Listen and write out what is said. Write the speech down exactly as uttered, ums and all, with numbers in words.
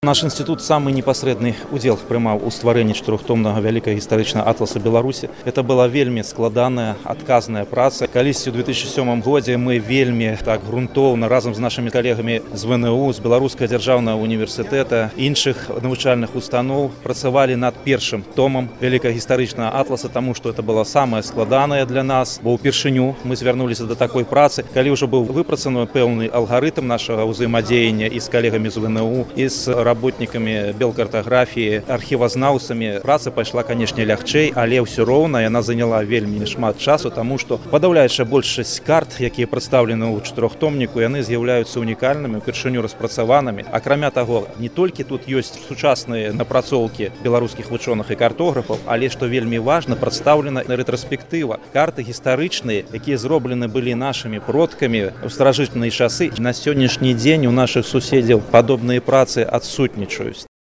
Наш інстытут самы непасрэдны ўдзел прымаў у стварэнні чатырохтомнага вялікага гістарычнага атласа Беларусі. Это была вельмі складаная, адказная праца. Калісьці ў две тысячы сёмым годзе мы вельмі так грунтоўна разам з нашымі калегамі з вэ эн у, з Беларускага дзяржаўнага універсітэта, іншых навучальных устаноў працавалі над першым томам вялікага гістарычнага атласа, таму што это была самая складаная для нас, бо ўпершыню мы звярнуліся да такой працы, калі ўжо быў выпрацаваны пэўны алгарытм нашага ўзаемадзеяння і з калегамі з вэ эн у, і з работниками белкартаграфіі, архівазнаўцамі. Праца пайшла, канешне, лягчэй, але ўсё роўна яна заняла вельмі шмат часу, таму што падаўляючая большасць карт, якія прадстаўлены ў чатырохтомніку, яны з'яўляюцца унікальнымі, упершыню распрацаванымі. Акрамя таго, не толькі тут ёсць сучасныя напрацоўкі беларускіх вучоных і картографаў, але што вельмі важна, прадстаўлена рэтраспектыва. Карты гістарычныя, якія зроблены былі нашымі продкамі ў старажытныя часы. На сённяшні дзень у нашых суседзяў падобныя працы адсутнічаюць.